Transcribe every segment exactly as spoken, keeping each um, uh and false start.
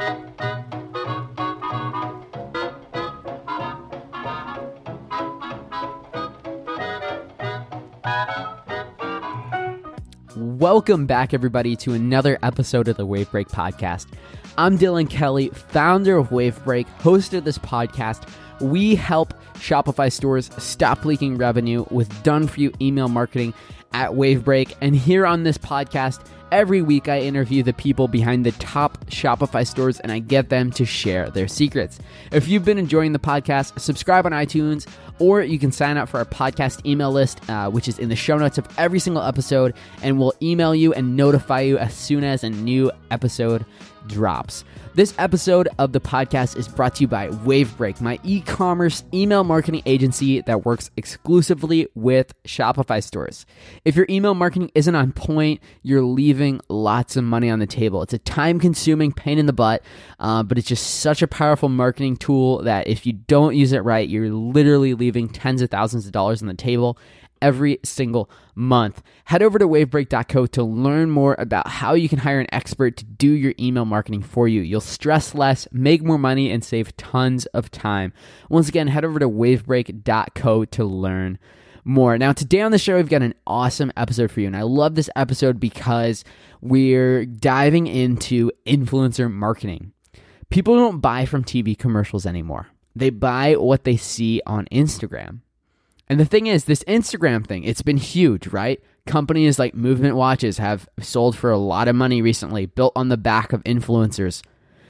Welcome back, everybody, to another episode of the Wavebreak Podcast. I'm Dylan Kelly, founder of Wavebreak, host of this podcast. We help Shopify stores stop leaking revenue with done-for-you email marketing at Wavebreak. And here on this podcast, every week I interview the people behind the top Shopify stores and I get them to share their secrets. If you've been enjoying the podcast, subscribe on iTunes, or you can sign up for our podcast email list, uh, which is in the show notes of every single episode, and we'll email you and notify you as soon as a new episode drops. This episode of the podcast is brought to you by Wavebreak, my e-commerce email marketing agency that works exclusively with Shopify stores. If your email marketing isn't on point, you're leaving lots of money on the table. It's a time-consuming pain in the butt, uh, but it's just such a powerful marketing tool that if you don't use it right, you're literally leaving tens of thousands of dollars on the table every single month. Head over to wavebreak dot co to learn more about how you can hire an expert to do your email marketing for you. You'll stress less, make more money, and save tons of time. Once again, head over to wavebreak dot co to learn more. Now, today on the show, we've got an awesome episode for you, and I love this episode because we're diving into influencer marketing. People don't buy from T V commercials anymore. They buy what they see on Instagram. And the thing is, this Instagram thing, it's been huge, right? Companies like Movement Watches have sold for a lot of money recently, built on the back of influencers.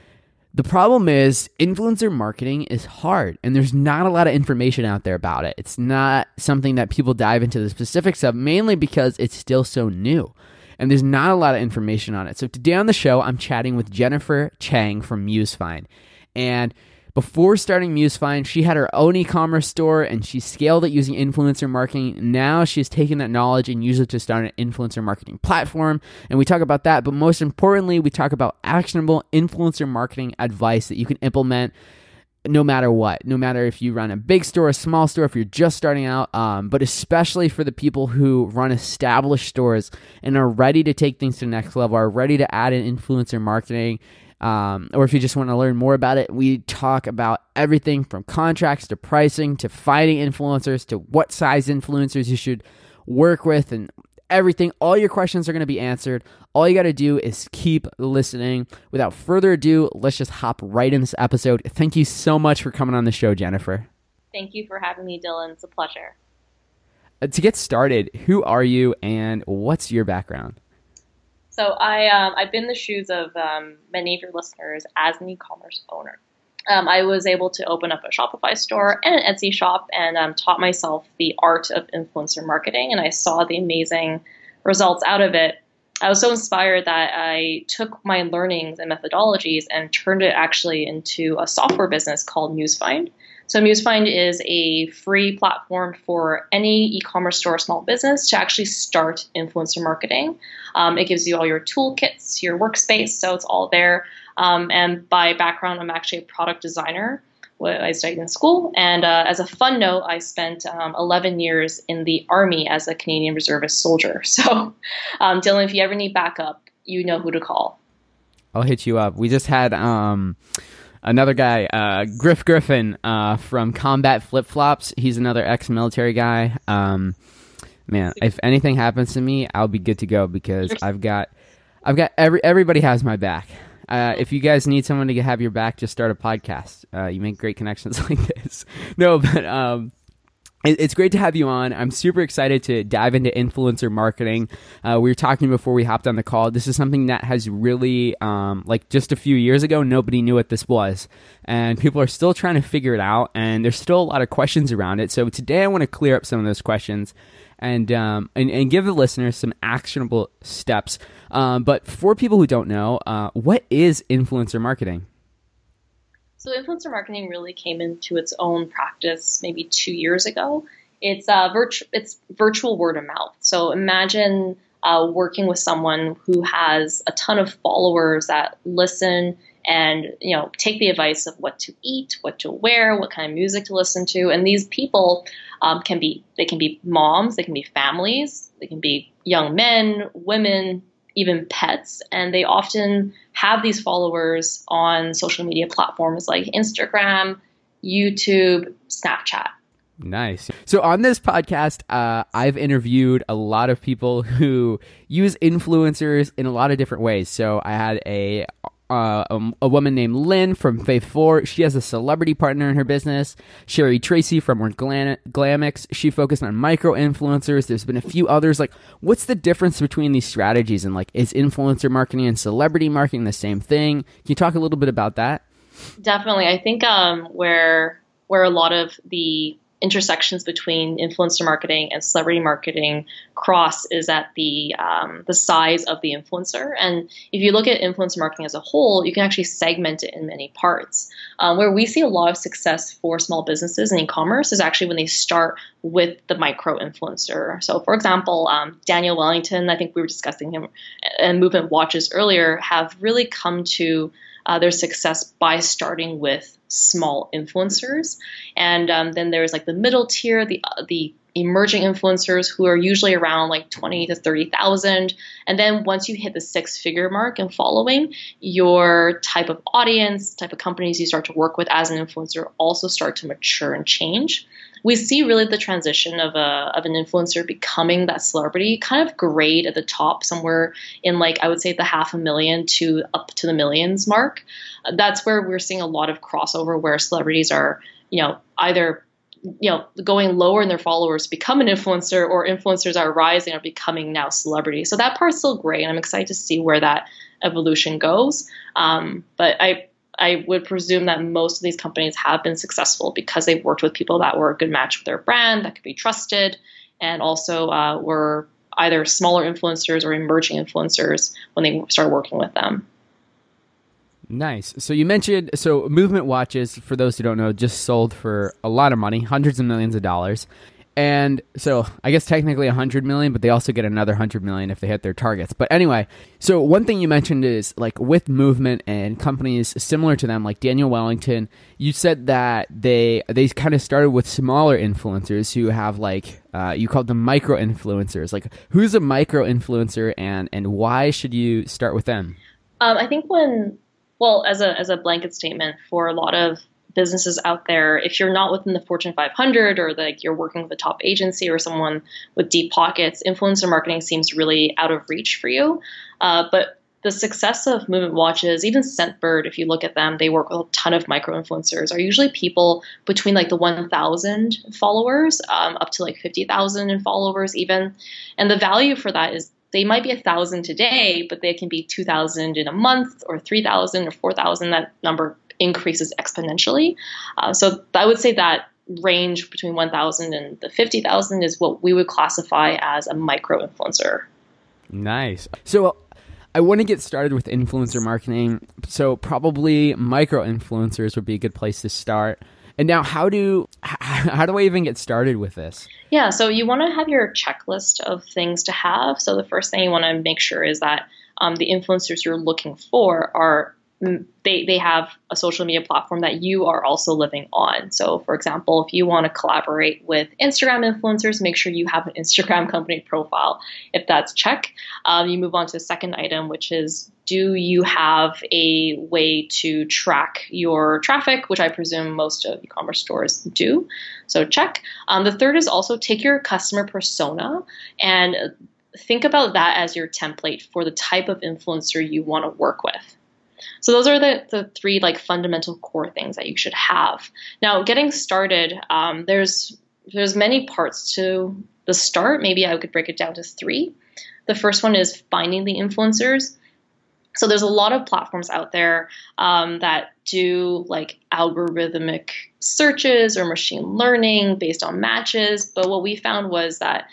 The problem is, influencer marketing is hard, and there's not a lot of information out there about it. It's not something that people dive into the specifics of, mainly because it's still so new, and there's not a lot of information on it. So today on the show, I'm chatting with Jennifer Chang from MuseFind, and before starting MuseFind, she had her own e-commerce store and she scaled it using influencer marketing. Now she's taken that knowledge and used it to start an influencer marketing platform. And we talk about that, but most importantly, we talk about actionable influencer marketing advice that you can implement no matter what, no matter if you run a big store, a small store, if you're just starting out, um, but especially for the people who run established stores and are ready to take things to the next level, are ready to add in influencer marketing. Um, or if you just want to learn more about it, we talk about everything from contracts to pricing to finding influencers to what size influencers you should work with and everything. All your questions are going to be answered. All you got to do is keep listening. Without further ado, let's just hop right in this episode. Thank you so much for coming on the show, Jennifer. Thank you for having me, Dylan. It's a pleasure. Uh, to get started, who are you and what's your background? So I, um, I've been in the shoes of um, many of your listeners as an e-commerce owner. Um, I was able to open up a Shopify store and an Etsy shop and um, taught myself the art of influencer marketing, and I saw the amazing results out of it. I was so inspired that I took my learnings and methodologies and turned it actually into a software business called MuseFind. So MuseFind is a free platform for any e-commerce store or small business to actually start influencer marketing. Um, it gives you all your toolkits, your workspace, so it's all there. Um, and by background, I'm actually a product designer. I studied in school. And uh, as a fun note, I spent um, eleven years in the Army as a Canadian reservist soldier. So um, Dylan, if you ever need backup, you know who to call. I'll hit you up. We just had... Um... Another guy, uh, Griff Griffin uh, from Combat Flip Flops. He's another ex-military guy. Um, man, if anything happens to me, I'll be good to go because I've got, I've got every everybody has my back. Uh, if you guys need someone to have your back, just start a podcast. Uh, you make great connections like this. No, but um, it's great to have you on. I'm super excited to dive into influencer marketing. Uh, we were talking before we hopped on the call. This is something that has really, um, like just a few years ago, nobody knew what this was. And people are still trying to figure it out. And there's still a lot of questions around it. So today I want to clear up some of those questions and um, and, and give the listeners some actionable steps. Um, but for people who don't know, uh, what is influencer marketing? So influencer marketing really came into its own practice maybe two years ago. It's uh, virtu- it's virtual word of mouth. So imagine uh, working with someone who has a ton of followers that listen and, you know, take the advice of what to eat, what to wear, what kind of music to listen to. And these people um, can be, they can be moms, they can be families, they can be young men, women, even pets. And they often have these followers on social media platforms like Instagram, YouTube, Snapchat. Nice. So on this podcast, uh, I've interviewed a lot of people who use influencers in a lot of different ways. So I had a uh, um, a woman named Lynn from Faith four. She has a celebrity partner in her business. Sherry Tracy from Glam- Glamix. She focused on micro influencers. There's been a few others. Like, what's the difference between these strategies? And like, is influencer marketing and celebrity marketing the same thing? Can you talk a little bit about that? Definitely. I think um, where where a lot of the intersections between influencer marketing and celebrity marketing cross is at the um, the size of the influencer. And if you look at influencer marketing as a whole, you can actually segment it in many parts. Um, where we see a lot of success for small businesses in e-commerce is actually when they start with the micro influencer. So, for example, um, Daniel Wellington, I think we were discussing him, and Movement Watches earlier, have really come to Uh, their success by starting with small influencers. And um, then there's like the middle tier, the uh, the emerging influencers who are usually around like twenty to thirty thousand. And then once you hit the six figure mark and following, your type of audience, type of companies you start to work with as an influencer also start to mature and change. We see really the transition of a of an influencer becoming that celebrity kind of grade at the top, somewhere in like, I would say the half a million to up to the millions mark. That's where we're seeing a lot of crossover where celebrities are, you know, either, you know, going lower in their followers to become an influencer, or influencers are rising or becoming now celebrities. So that part's still great, and I'm excited to see where that evolution goes. Um, but I I would presume that most of these companies have been successful because they've worked with people that were a good match with their brand, that could be trusted, and also uh, were either smaller influencers or emerging influencers when they started working with them. Nice. So you mentioned, so Movement Watches, for those who don't know, just sold for a lot of money, hundreds of millions of dollars. And so I guess technically one hundred million, but they also get another one hundred million if they hit their targets. But anyway, so one thing you mentioned is like with Movement and companies similar to them, like Daniel Wellington, you said that they they kind of started with smaller influencers who have like, uh, you called them micro influencers. Like, who's a micro influencer, and, and why should you start with them? Um, I think when, well, as a as a blanket statement for a lot of businesses out there, if you're not within the Fortune five hundred, or like you're working with a top agency or someone with deep pockets, influencer marketing seems really out of reach for you. Uh, but the success of Movement Watches, even Scentbird, if you look at them, they work with a ton of micro influencers, are usually people between like the one thousand followers um, up to like fifty thousand in followers even. And the value for that is they might be a thousand today, but they can be two thousand in a month, or three thousand or four thousand. That number increases exponentially. Uh, so I would say that range between one thousand and the fifty thousand is what we would classify as a micro influencer. Nice. So I want to get started with influencer marketing. So probably micro influencers would be a good place to start. And now how do how do I even get started with this? Yeah, so you want to have your checklist of things to have. So the first thing you want to make sure is that um, the influencers you're looking for are They, they have a social media platform that you are also living on. So, for example, if you want to collaborate with Instagram influencers, make sure you have an Instagram company profile. If that's check, um, you move on to the second item, which is, do you have a way to track your traffic, which I presume most of e-commerce stores do. So check. Um, the third is also take your customer persona and think about that as your template for the type of influencer you want to work with. So those are the, the three like fundamental core things that you should have. Now, getting started, um, there's there's many parts to the start. Maybe I could break it down to three. The first one is finding the influencers. So there's a lot of platforms out there um, that do like algorithmic searches or machine learning based on matches. But what we found was that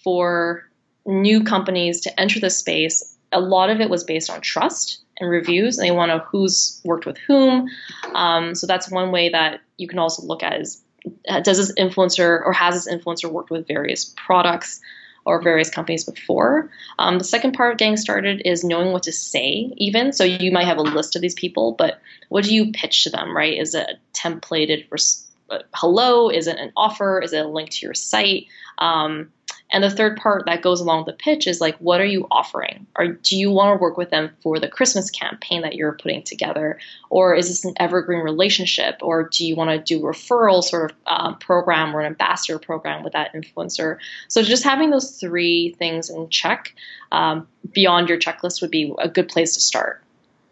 for new companies to enter the space, a lot of it was based on trust and reviews, and they want to know who's worked with whom. Um, so that's one way that you can also look at is, does this influencer or has this influencer worked with various products or various companies before? Um, the second part of getting started is knowing what to say even. So you might have a list of these people, but what do you pitch to them, right? Is it a templated res- a hello? Is it an offer? Is it a link to your site? Um, and the third part that goes along with the pitch is like, what are you offering? Or do you want to work with them for the Christmas campaign that you're putting together? Or is this an evergreen relationship? Or do you want to do a referral sort of um, program or an ambassador program with that influencer? So just having those three things in check um, beyond your checklist would be a good place to start.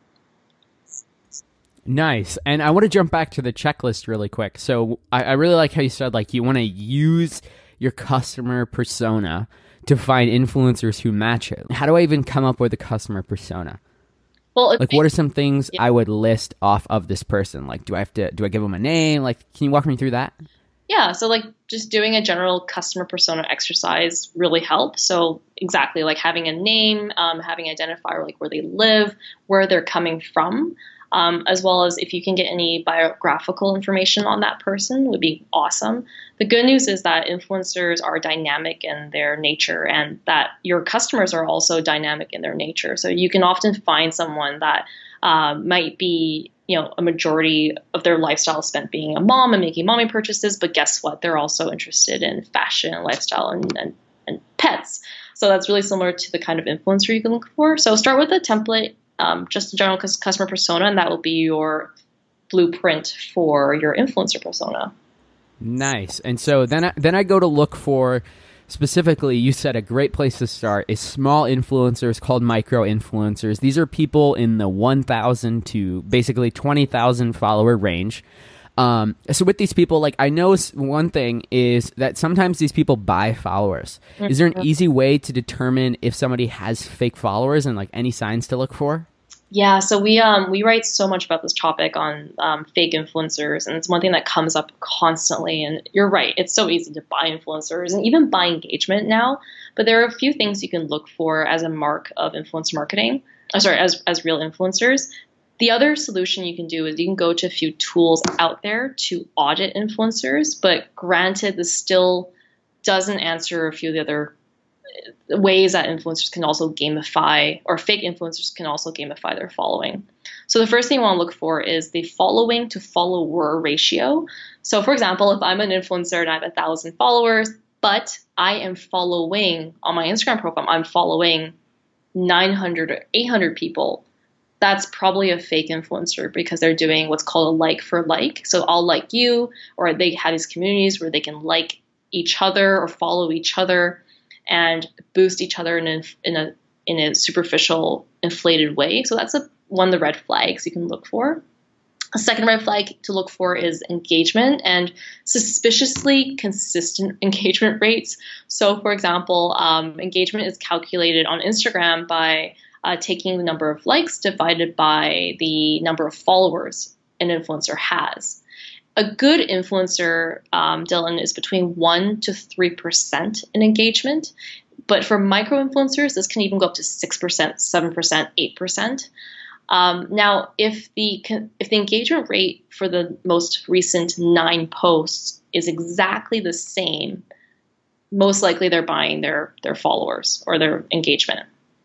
Nice. And I want to jump back to the checklist really quick. So I, I really like how you said, like, you want to use your customer persona to find influencers who match it. How do I even come up with a customer persona? Well, like, what are some things yeah. I would list off of this person? Like, do I have to, do I give them a name? Like, can you walk me through that? Yeah. So like just doing a general customer persona exercise really helps. So exactly like having a name, um, having an identifier, like where they live, where they're coming from. Um, as well as if you can get any biographical information on that person would be awesome. The good news is that influencers are dynamic in their nature and that your customers are also dynamic in their nature. So you can often find someone that um, might be, you know, a majority of their lifestyle spent being a mom and making mommy purchases, but guess what? They're also interested in fashion and lifestyle and, and, and pets. So that's really similar to the kind of influencer you can look for. So start with a template. Um, just a general customer persona, and that will be your blueprint for your influencer persona. Nice. And so then I, then I go to look for, specifically, you said a great place to start is small influencers called micro influencers. These are people in the one thousand to basically twenty thousand follower range. Um, so with these people, like I know one thing is that sometimes these people buy followers. Mm-hmm. Is there an easy way to determine if somebody has fake followers and like any signs to look for? Yeah, so we um we write so much about this topic on um, fake influencers, and it's one thing that comes up constantly. And you're right, it's so easy to buy influencers and even buy engagement now. But there are a few things you can look for as a mark of influencer marketing. Oh, sorry, as as real influencers. The other solution you can do is you can go to a few tools out there to audit influencers. But granted, this still doesn't answer a few of the other ways that influencers can also gamify, or fake influencers can also gamify their following. So the first thing you want to look for is the following to follower ratio. So for example, if I'm an influencer and I have a thousand followers, but I am following on my Instagram profile, I'm following nine hundred or eight hundred people, that's probably a fake influencer because they're doing what's called a like for like. So I'll like you, or they have these communities where they can like each other or follow each other and boost each other in a, in a in a superficial, inflated way. So that's a, one of the red flags you can look for. A second red flag to look for is engagement and suspiciously consistent engagement rates. So for example, um, engagement is calculated on Instagram by uh, taking the number of likes divided by the number of followers an influencer has. A good influencer, um, Dylan, is between one to three percent in engagement. But for micro influencers, this can even go up to six percent, seven percent, eight percent. Um, now, if the if the engagement rate for the most recent nine posts is exactly the same, most likely they're buying their their followers or their engagement.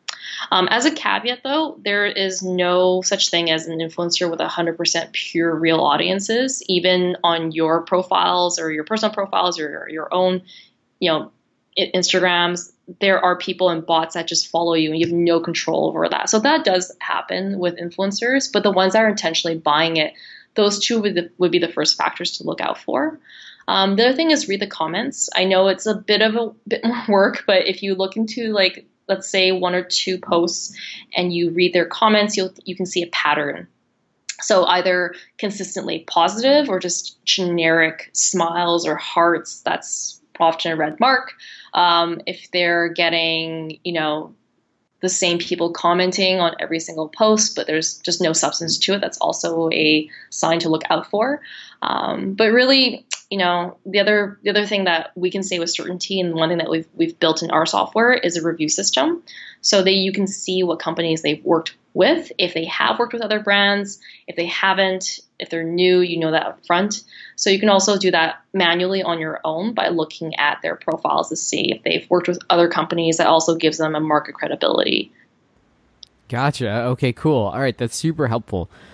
Um, as a caveat, though, there is no such thing as an influencer with one hundred percent pure real audiences. Even on your profiles or your personal profiles or your, your own, you know, Instagrams, there are people and bots that just follow you and you have no control over that. So that does happen with influencers, but the ones that are intentionally buying it, those two would, the, would be the first factors to look out for. Um, the other thing is read the comments. I know it's a bit of a bit more work, but if you look into like, let's say one or two posts and you read their comments, you'll, you can see a pattern. So either consistently positive or just generic smiles or hearts, that's often a red mark. Um, if they're getting, you know, the same people commenting on every single post, but there's just no substance to it, that's also a sign to look out for. Um, but really, you know, the other the other thing that we can say with certainty, and one thing that we've we've built in our software, is a review system, so that you can see what companies they've worked with, if they have worked with other brands, if they haven't, if they're new, you know that up front. So you can also do that manually on your own by looking at their profiles to see if they've worked with other companies. That also gives them a market credibility. Gotcha. Okay, cool. All right, that's super helpful.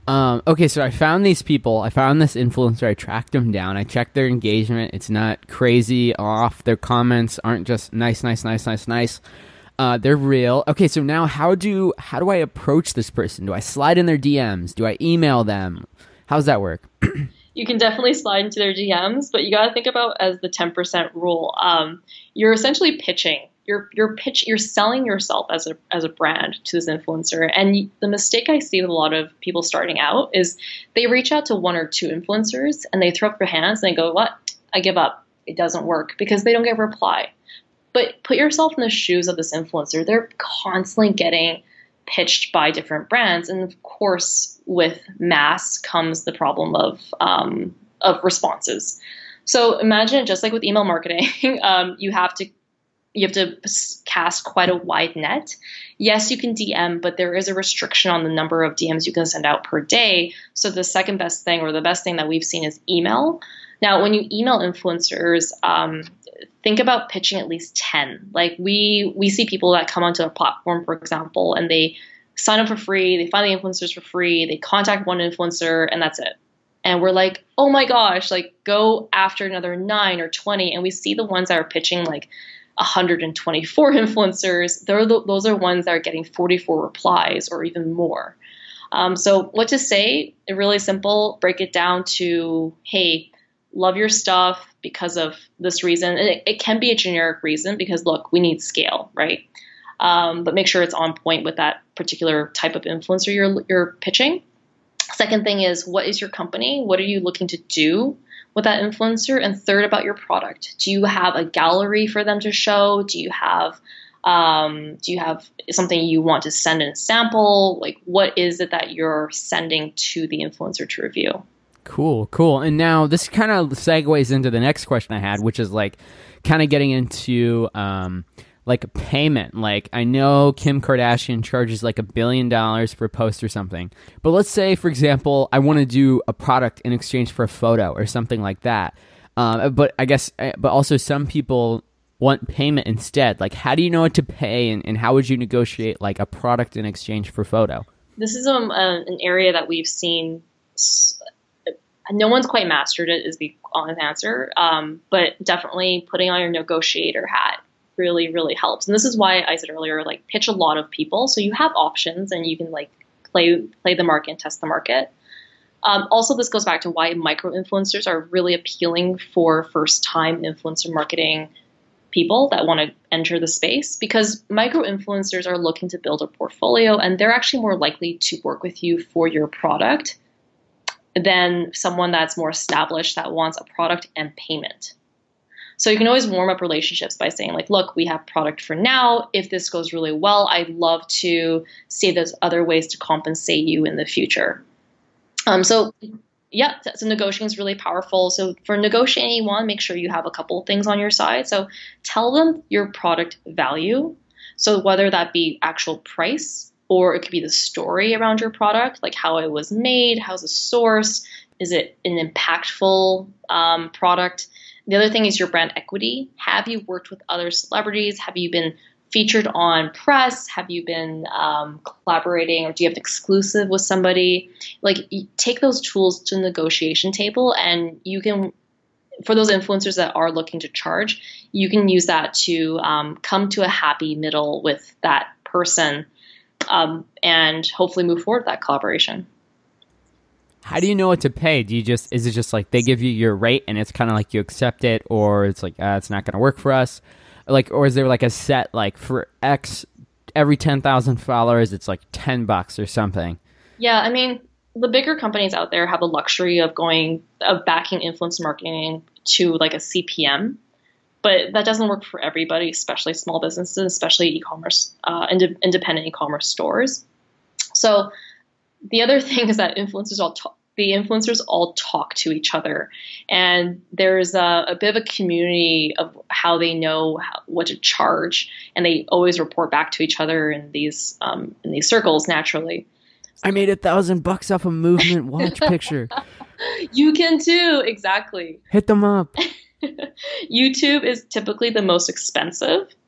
Um, okay, so I found these people. I found this influencer. I tracked them down. I checked their engagement. It's not crazy off. Their comments aren't just nice, nice, nice, nice, nice. Uh, they're real. Okay, so now how do how do I approach this person? Do I slide in their D Ms? Do I email them? How does that work? You can definitely slide into their D Ms, but you got to think about as the ten percent rule. Um, you're essentially pitching. You're you're pitch. You're selling yourself as a as a brand to this influencer. And the mistake I see with a lot of people starting out is they reach out to one or two influencers and they throw up their hands and they go, "What? I give up. It doesn't work," because they don't get a reply. But put yourself in the shoes of this influencer. They're constantly getting pitched by different brands, and of course, with mass comes the problem of um, of responses. So imagine, just like with email marketing, um, you have to you have to cast quite a wide net. Yes, you can D M, but there is a restriction on the number of D Ms you can send out per day. So the second best thing, or the best thing that we've seen, is email. Now, when you email influencers, um, think about pitching at least ten. Like we we see people that come onto a platform, for example, and they sign up for free, they find the influencers for free, they contact one influencer, and that's it. And we're like, oh my gosh, like go after another nine or twenty. And we see the ones that are pitching like one hundred twenty-four influencers. They're the, those are ones that are getting forty-four replies or even more. Um, so what to say? Really simple. Break it down to, hey, love your stuff because of this reason. And it, it can be a generic reason because, look, we need scale, right? Um, but make sure it's on point with that particular type of influencer you're you're pitching. Second thing is, what is your company? What are you looking to do with that influencer? And third, about your product. Do you have a gallery for them to show? Do you have um, do you have something you want to send in a sample? Like, what is it that you're sending to the influencer to review? Cool, cool. And now this kind of segues into the next question I had, which is like kind of getting into um, like payment. Like I know Kim Kardashian charges like a billion dollars for a post or something. But let's say, for example, I want to do a product in exchange for a photo or something like that. Um, but I guess, but also some people want payment instead. Like how do you know what to pay, and, and how would you negotiate like a product in exchange for photo? This is um, uh, an area that we've seen. No one's quite mastered it, is the honest answer. Um, but definitely putting on your negotiator hat really, really helps. And this is why I said earlier, like pitch a lot of people. So you have options and you can like play, play the market and test the market. Um, also, this goes back to why micro influencers are really appealing for first time influencer marketing people that want to enter the space, because micro influencers are looking to build a portfolio and they're actually more likely to work with you for your product than someone that's more established that wants a product and payment. So you can always warm up relationships by saying like, look, we have product for now. If this goes really well, I'd love to see if there's other ways to compensate you in the future. Um, so yeah, so negotiating is really powerful. So for negotiating, you want to make sure you have a couple of things on your side. So tell them your product value. So whether that be actual price, or it could be the story around your product, like how it was made, how's it sourced, is it an impactful um, product? The other thing is your brand equity. Have you worked with other celebrities? Have you been featured on press? Have you been um, collaborating, or do you have an exclusive with somebody? Like, you take those tools to the negotiation table, and you can, for those influencers that are looking to charge, you can use that to um, come to a happy middle with that person. Um, and hopefully move forward with that collaboration. How do you know what to pay? Do you just, is it just like they give you your rate and it's kind of like you accept it, or it's like, uh, it's not going to work for us? Like, or is there like a set, like for X, every ten thousand followers, it's like ten bucks or something? Yeah. I mean, the bigger companies out there have a luxury of going, of backing influencer marketing to like a C P M. But that doesn't work for everybody, especially small businesses, especially e-commerce, uh, ind- independent e-commerce stores. So the other thing is that influencers all talk, the influencers all talk to each other, and there's a, a bit of a community of how they know how, what to charge, and they always report back to each other in these um, in these circles naturally. I made a thousand bucks off a movement watch picture. You can too, exactly. Hit them up. YouTube is typically the most expensive.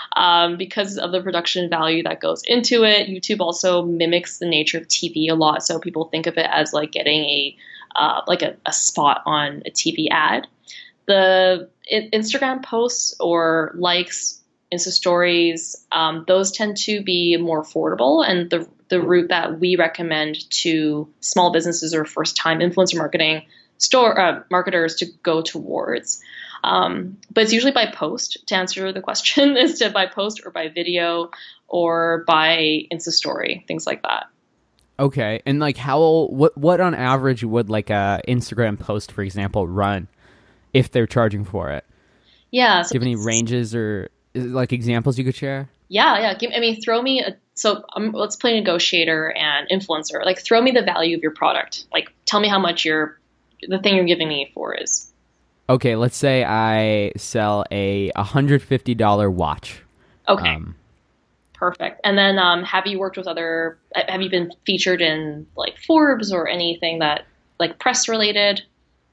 um, because of the production value that goes into it. YouTube also mimics the nature of T V a lot, so people think of it as like getting a uh, like a, a spot on a T V ad. The I- Instagram posts or likes, Insta stories, um, those tend to be more affordable, and the the route that we recommend to small businesses or first time influencer marketing store uh, marketers to go towards. Um, but it's usually by post. To answer the question, is to by post or by video or by Insta story, things like that. Okay, and like how what what on average would like a Instagram post, for example, run if they're charging for it? Yeah. So Do you have any ranges or like examples you could share? Yeah, yeah. Give, I mean, throw me a so um, let's play negotiator and influencer. Like, throw me the value of your product. Like, tell me how much your the thing you're giving me for is. Okay, let's say I sell a one hundred fifty dollars watch. Okay. Um, Perfect. And then, um, have you worked with other? Have you been featured in like Forbes or anything that like press related?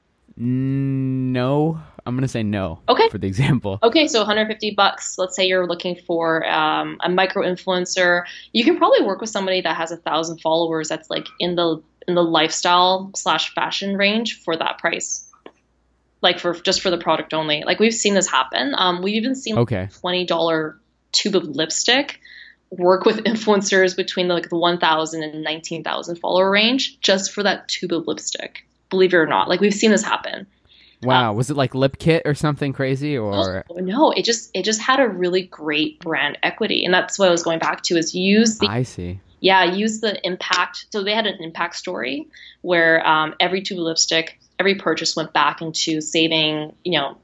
No, I'm gonna say no. Okay. For the example. Okay, so one hundred fifty bucks. Let's say you're looking for um, a micro influencer. You can probably work with somebody that has a thousand followers. That's like in the in the lifestyle slash fashion range for that price. Like for just for the product only. Like, we've seen this happen. Um, we've even seen Okay. like a twenty dollars tube of lipstick work with influencers between the, like the one thousand and nineteen thousand follower range just for that tube of lipstick. Believe it or not, like, we've seen this happen. Wow, um, was it like Lip Kit or something crazy, or oh, no? It just it just had a really great brand equity, and that's what I was going back to. Is use the I see. Yeah, use the impact. So they had an impact story where um, every tube of lipstick, every purchase went back into saving, you know,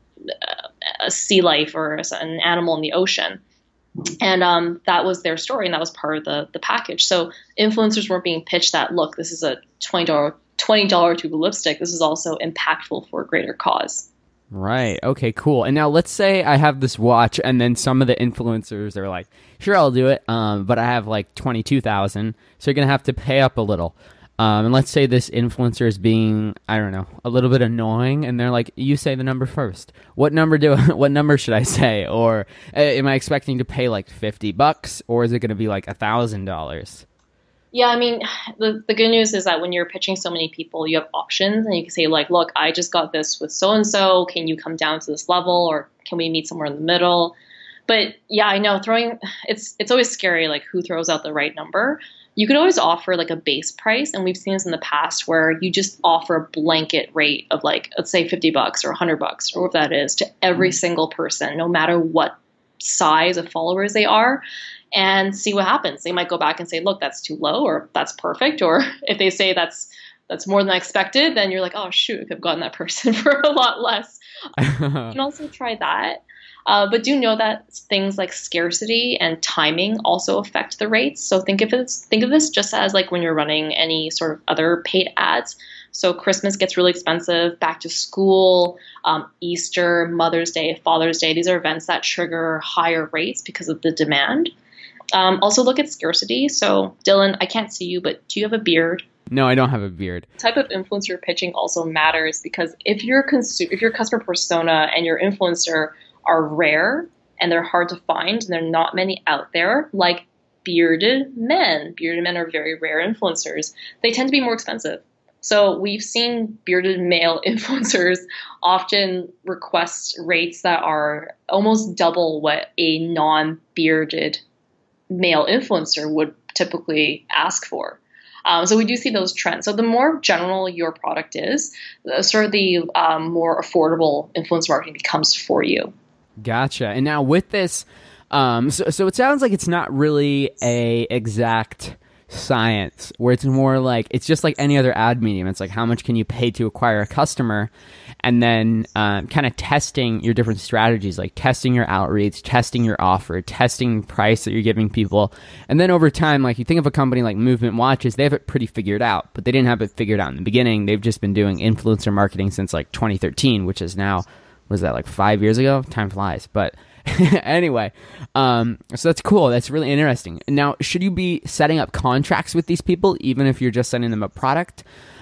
a sea life or an animal in the ocean. And um, that was their story, and that was part of the the package. So influencers weren't being pitched that, look, this is a twenty dollars twenty dollars tube of lipstick. This is also impactful for a greater cause. Right. Okay, cool. And now let's say I have this watch, and then some of the influencers are like, sure, I'll do it, um, but I have like twenty-two thousand, so you're going to have to pay up a little. Um, and let's say this influencer is being, I don't know, a little bit annoying, and they're like, you say the number first. What number do what number should I say? Or uh, am I expecting to pay like fifty bucks, or is it going to be like one thousand dollars? Yeah, I mean, the, the good news is that when you're pitching so many people, you have options, and you can say, like, look, I just got this with so-and-so. Can you come down to this level, or can we meet somewhere in the middle? But yeah, I know throwing, it's it's always scary, like, who throws out the right number. You could always offer like a base price, and we've seen this in the past where you just offer a blanket rate of like, let's say fifty bucks or one hundred bucks or what that is to every single person, no matter what size of followers they are, and see what happens. They might go back and say, look, that's too low, or that's perfect. Or if they say that's that's more than I expected, then you're like, oh, shoot, I could have gotten that person for a lot less. You can also try that. Uh, but do know that things like scarcity and timing also affect the rates. So think of it, think of this just as like when you're running any sort of other paid ads. So Christmas gets really expensive, back to school, um, Easter, Mother's Day, Father's Day. These are events that trigger higher rates because of the demand. Um, also look at scarcity. So Dylan, I can't see you, but do you have a beard? No, I don't have a beard. The type of influencer pitching also matters, because if your consu- if your customer persona and your influencer are rare and they're hard to find, and there are not many out there, like bearded men. Bearded men are very rare influencers. They tend to be more expensive. So we've seen bearded male influencers often request rates that are almost double what a non-bearded male influencer would typically ask for. Um, so we do see those trends. So the more general your product is, the, sort of the um, more affordable influence marketing becomes for you. Gotcha. And now with this, um, so, so it sounds like it's not really a exact science, where it's more like, it's just like any other ad medium. It's like, how much can you pay to acquire a customer? And then um, kind of testing your different strategies, like testing your outreach, testing your offer, testing price that you're giving people. And then over time, like you think of a company like Movement Watches, they have it pretty figured out, but they didn't have it figured out in the beginning. They've just been doing influencer marketing since like twenty thirteen, which is now, was that like five years ago? Time flies. But anyway, um, so that's cool. That's really interesting. Now, should you be setting up contracts with these people, even if you're just sending them a product?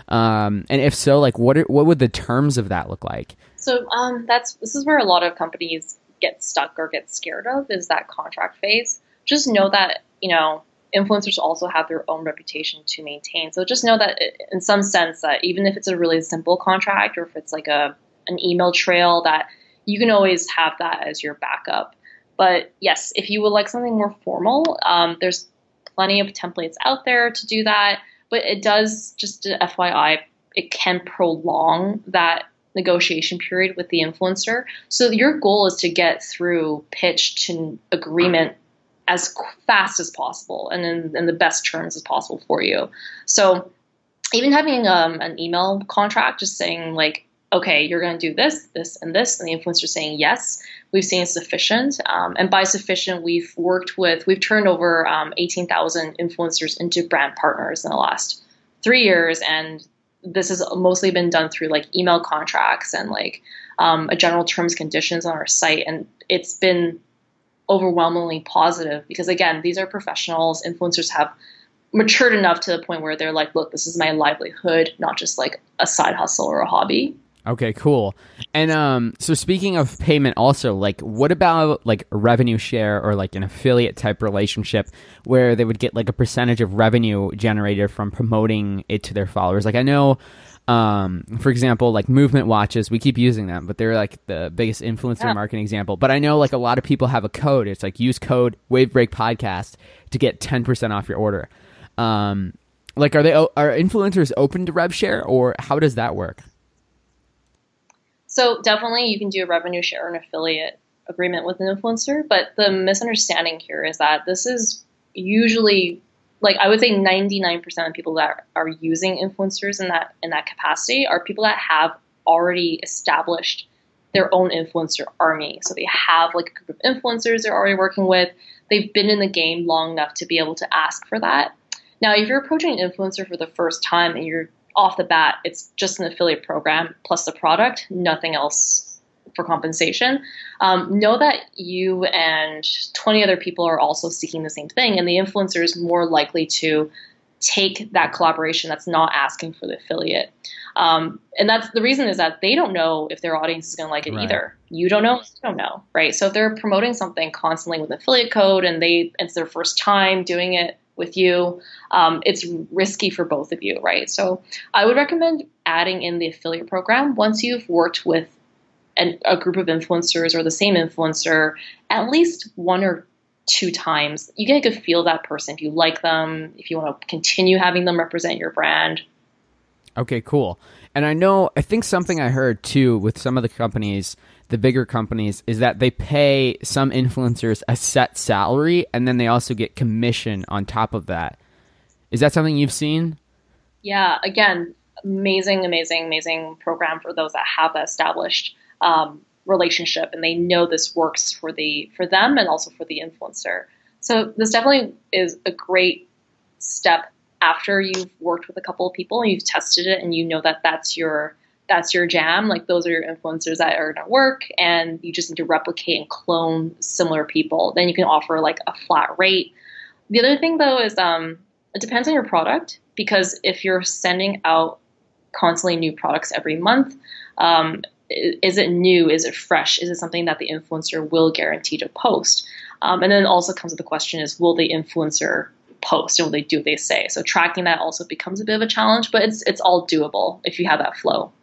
Um, and if so, like what are, what would the terms of that look like? So um, that's this is where a lot of companies get stuck or get scared of is that contract phase. Just know that, you know, influencers also have their own reputation to maintain. So just know that in some sense that even if it's a really simple contract or if it's like a an email trail, that you can always have that as your backup. But yes, if you would like something more formal, um, there's plenty of templates out there to do that. But it does, just a F Y I, it can prolong that negotiation period with the influencer. So your goal is to get through pitch to agreement as fast as possible and in, in the best terms as possible for you. So even having um, an email contract, just saying like, okay, you're going to do this, this, and this, and the influencer saying yes, we've seen sufficient. Um, and by sufficient, we've worked with, we've turned over um, eighteen thousand influencers into brand partners in the last three years. And this has mostly been done through like email contracts and like um, a general terms conditions on our site. And it's been overwhelmingly positive because, again, these are professionals. Influencers have matured enough to the point where they're like, look, this is my livelihood, not just like a side hustle or a hobby. Okay, cool. And um, so speaking of payment also, like what about like a revenue share or like an affiliate type relationship where they would get like a percentage of revenue generated from promoting it to their followers? Like I know, um, for example, like Movement Watches, we keep using them, but they're like the biggest influencer yeah. marketing example. But I know like a lot of people have a code. It's like use code Wavebreak Podcast to get ten percent off your order. Um, like are they are influencers open to rev share or how does that work? So definitely you can do a revenue share and affiliate agreement with an influencer, but the misunderstanding here is that this is usually, like I would say ninety-nine percent of people that are using influencers in that in that capacity are people that have already established their own influencer army. So they have like a group of influencers they're already working with. They've been in the game long enough to be able to ask for that. Now, if you're approaching an influencer for the first time and you're off the bat, it's just an affiliate program plus the product, nothing else for compensation. Um, know that you and twenty other people are also seeking the same thing, and the influencer is more likely to take that collaboration that's not asking for the affiliate. Um, and that's the reason is that they don't know if their audience is going to like it right. either. You don't know, you don't know, right? So if they're promoting something constantly with an affiliate code and they it's their first time doing it with you, um, it's risky for both of you, right? So I would recommend adding in the affiliate program once you've worked with an, a group of influencers or the same influencer at least one or two times. You get a good feel of that person if you like them, if you want to continue having them represent your brand. Okay, cool. And I know, I think something I heard too with some of the companies, the bigger companies, is that they pay some influencers a set salary and then they also get commission on top of that. Is that something you've seen? Yeah, again, amazing, amazing, amazing program for those that have that established um, relationship and they know this works for the for them and also for the influencer. So this definitely is a great step after you've worked with a couple of people and you've tested it and you know that that's your that's your jam. Like those are your influencers that are going to work and you just need to replicate and clone similar people. Then you can offer like a flat rate. The other thing though is um, it depends on your product, because if you're sending out constantly new products every month, um, is it new? Is it fresh? Is it something that the influencer will guarantee to post? Um, and then also comes to the question is, will the influencer post and will they do what they say? So tracking that also becomes a bit of a challenge, but it's it's all doable if you have that flow.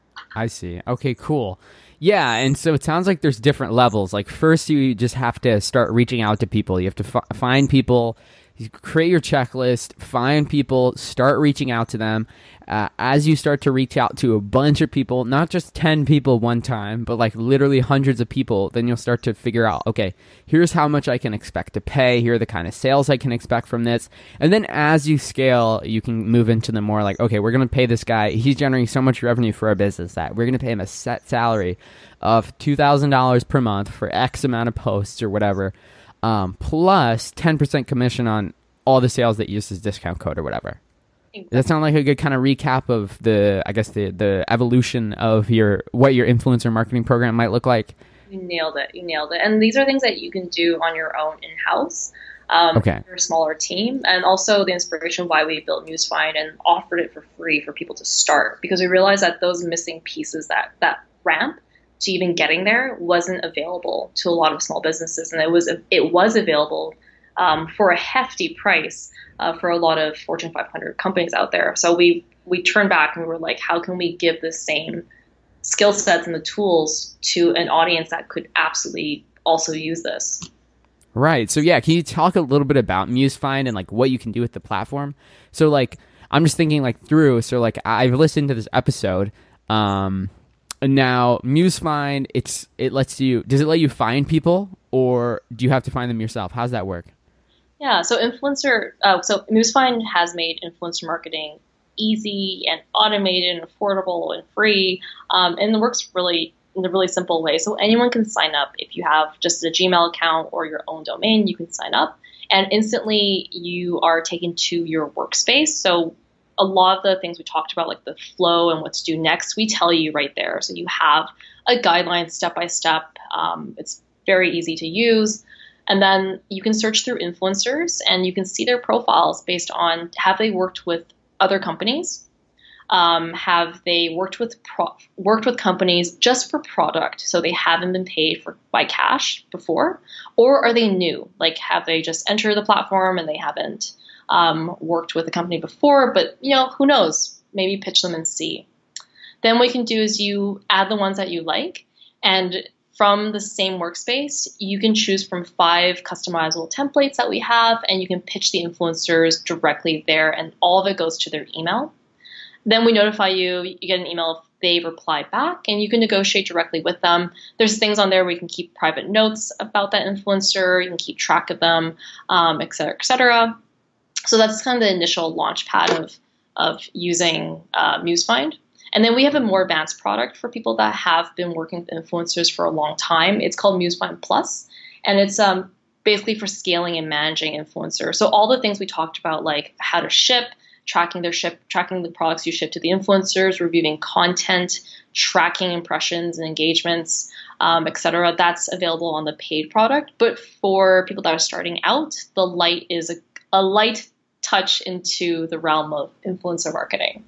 I see. Okay, cool. Yeah, and so it sounds like there's different levels. Like first you just have to start reaching out to people. You have to f- find people, you create your checklist, find people, start reaching out to them. Uh, as you start to reach out to a bunch of people, not just ten people one time, but like literally hundreds of people, then you'll start to figure out, okay, here's how much I can expect to pay. Here are the kind of sales I can expect from this. And then as you scale, you can move into the more like, okay, we're going to pay this guy. He's generating so much revenue for our business that we're going to pay him a set salary of two thousand dollars per month for X amount of posts or whatever, um, plus ten percent commission on all the sales that use his discount code or whatever. Does that sound like a good kind of recap of the, I guess, the, the evolution of your what your influencer marketing program might look like? You nailed it. You nailed it. And these are things that you can do on your own in-house. Um, okay. If you're a smaller team. And also the inspiration why we built Newsfind and offered it for free for people to start. Because we realized that those missing pieces, that, that ramp, to even getting there wasn't available to a lot of small businesses, and it was it was available um, for a hefty price uh, for a lot of Fortune five hundred companies out there. So we we turned back and we were like, how can we give the same skill sets and the tools to an audience that could absolutely also use this? Right. So yeah, can you talk a little bit about MuseFind and like what you can do with the platform? So like I'm just thinking like through. So like I've listened to this episode. Um, and now MuseFind, it's it lets you. Does it let you find people, or do you have to find them yourself? How's that work? Yeah. So influencer. Uh, so MuseFind has made influencer marketing easy and automated and affordable and free, um, and it works really in a really simple way. So anyone can sign up. If you have just a Gmail account or your own domain, you can sign up, and instantly you are taken to your workspace. So a lot of the things we talked about, like the flow and what to do next, we tell you right there. So you have a guideline step by step. Um, it's very easy to use. And then you can search through influencers and you can see their profiles based on, have they worked with other companies? Um, have they worked with pro- worked with companies just for product, so they haven't been paid for by cash before, or are they new? Like, have they just entered the platform and they haven't um, worked with a company before? But you know, who knows? Maybe pitch them and see. Then what you can do is you add the ones that you like, and from the same workspace, you can choose from five customizable templates that we have, and you can pitch the influencers directly there, and all of it goes to their email. Then we notify you, you get an email if they reply back, and you can negotiate directly with them. There's things on there where you can keep private notes about that influencer, you can keep track of them, um, et cetera, et cetera. So that's kind of the initial launch pad of, of using uh, MuseFind. And then we have a more advanced product for people that have been working with influencers for a long time. It's called MuseFind Plus, and it's um, basically for scaling and managing influencers. So all the things we talked about, like how to ship, tracking their ship, tracking the products you ship to the influencers, reviewing content, tracking impressions and engagements, um, et cetera. That's available on the paid product. But for people that are starting out, the light is a, a light touch into the realm of influencer marketing.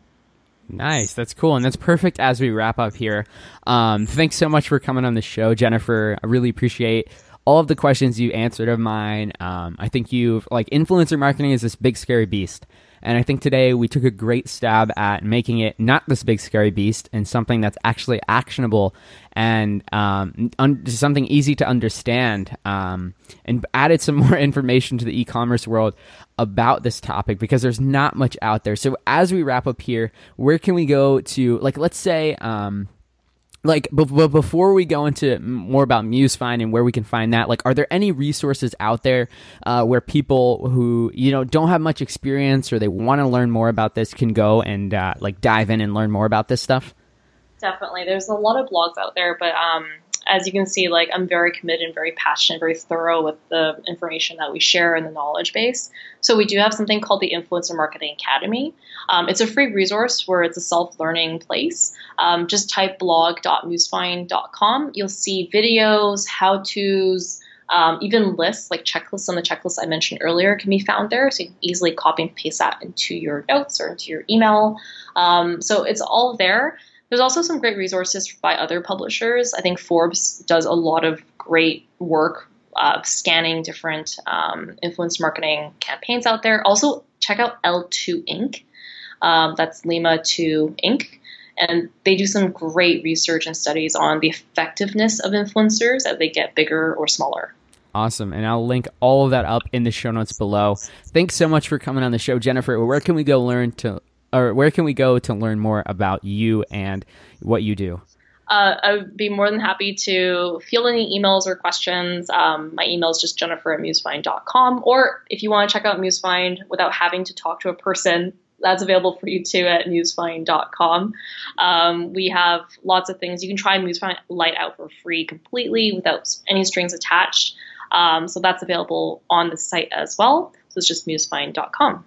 Nice. That's cool. And that's perfect as we wrap up here. Um, thanks so much for coming on the show, Jennifer. I really appreciate all of the questions you answered of mine. Um, I think you've, like, influencer marketing is this big, scary beast. And I think today we took a great stab at making it not this big scary beast and something that's actually actionable and um, un- something easy to understand, um, and added some more information to the e-commerce world about this topic because there's not much out there. So as we wrap up here, where can we go to, like, let's say, um, like, b- b- before we go into more about MuseFind and where we can find that, like, are there any resources out there uh, where people who, you know, don't have much experience or they want to learn more about this can go and, uh, like, dive in and learn more about this stuff? Definitely. There's a lot of blogs out there, but um, as you can see, like, I'm very committed and very passionate, very thorough with the information that we share in the knowledge base. So we do have something called the Influencer Marketing Academy. Um, it's a free resource where it's a self-learning place. Um, just type blog dot musefind dot com. You'll see videos, how-tos, um, even lists, like checklists on the checklist I mentioned earlier can be found there. So you can easily copy and paste that into your notes or into your email. Um, so it's all there. There's also some great resources by other publishers. I think Forbes does a lot of great work uh, scanning different um, influence marketing campaigns out there. Also, check out L two Incorporated. Um, that's Lima two Incorporated. And they do some great research and studies on the effectiveness of influencers as they get bigger or smaller. Awesome. And I'll link all of that up in the show notes below. Thanks so much for coming on the show, Jennifer. Where can we go learn to Or where can we go to learn more about you and what you do? Uh, I would be more than happy to field any emails or questions. Um, my email is just jennifer at musefind dot com. Or if you want to check out MuseFind without having to talk to a person, that's available for you too at musefind dot com. Um, we have lots of things. You can try MuseFind Lite out for free completely without any strings attached. Um, so that's available on the site as well. So it's just musefind dot com.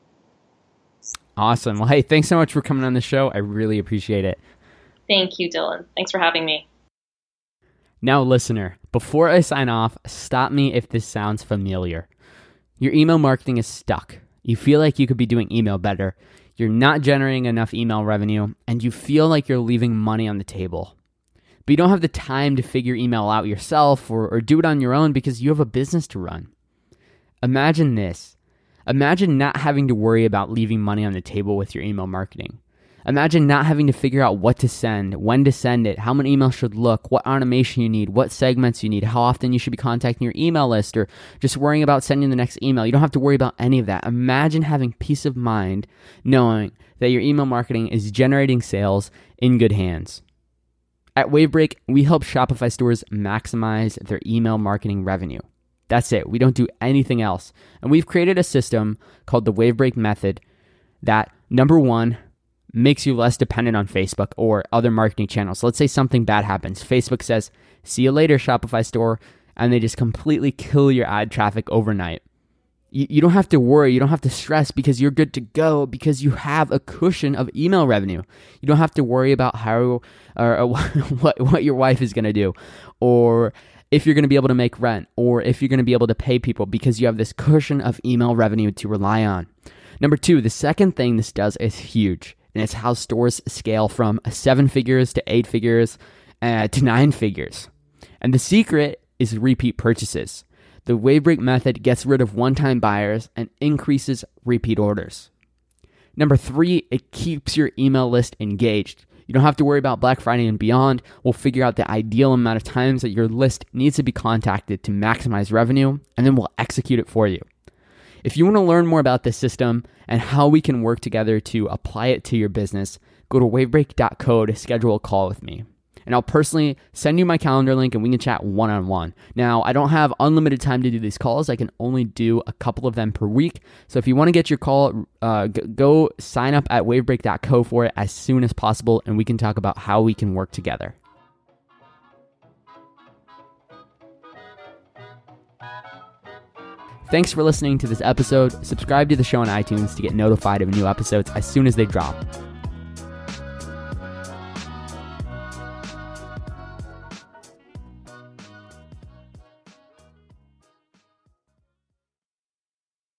Awesome. Well, hey, thanks so much for coming on the show. I really appreciate it. Thank you, Dylan. Thanks for having me. Now, listener, before I sign off, stop me if this sounds familiar. Your email marketing is stuck. You feel like you could be doing email better. You're not generating enough email revenue, and you feel like you're leaving money on the table. but you don't have the time to figure email out yourself or, or do it on your own because you have a business to run. Imagine this. Imagine not having to worry about leaving money on the table with your email marketing. Imagine not having to figure out what to send, when to send it, how many emails should look, what automation you need, what segments you need, how often you should be contacting your email list, or just worrying about sending the next email. You don't have to worry about any of that. Imagine having peace of mind knowing that your email marketing is generating sales in good hands. At Wavebreak, we help Shopify stores maximize their email marketing revenue. That's it. We don't do anything else. And we've created a system called the Wavebreak method that, number one, makes you less dependent on Facebook or other marketing channels. Let's say something bad happens. Facebook says, see you later, Shopify store, and they just completely kill your ad traffic overnight. You, you don't have to worry. You don't have to stress because you're good to go because you have a cushion of email revenue. You don't have to worry about how or, or what, what your wife is going to do, or if you're going to be able to make rent, or if you're going to be able to pay people because you have this cushion of email revenue to rely on. Number two, the second thing this does is huge. And it's how stores scale from seven figures to eight figures uh, to nine figures. And the secret is repeat purchases. The Wavebreak method gets rid of one-time buyers and increases repeat orders. Number three, it keeps your email list engaged. You don't have to worry about Black Friday and beyond. We'll figure out the ideal amount of times that your list needs to be contacted to maximize revenue, and then we'll execute it for you. If you want to learn more about this system and how we can work together to apply it to your business, go to wavebreak dot co to schedule a call with me. And I'll personally send you my calendar link and we can chat one-on-one. Now, I don't have unlimited time to do these calls. I can only do a couple of them per week. So if you want to get your call, uh, go sign up at wavebreak dot co for it as soon as possible, and we can talk about how we can work together. Thanks for listening to this episode. Subscribe to the show on iTunes to get notified of new episodes as soon as they drop.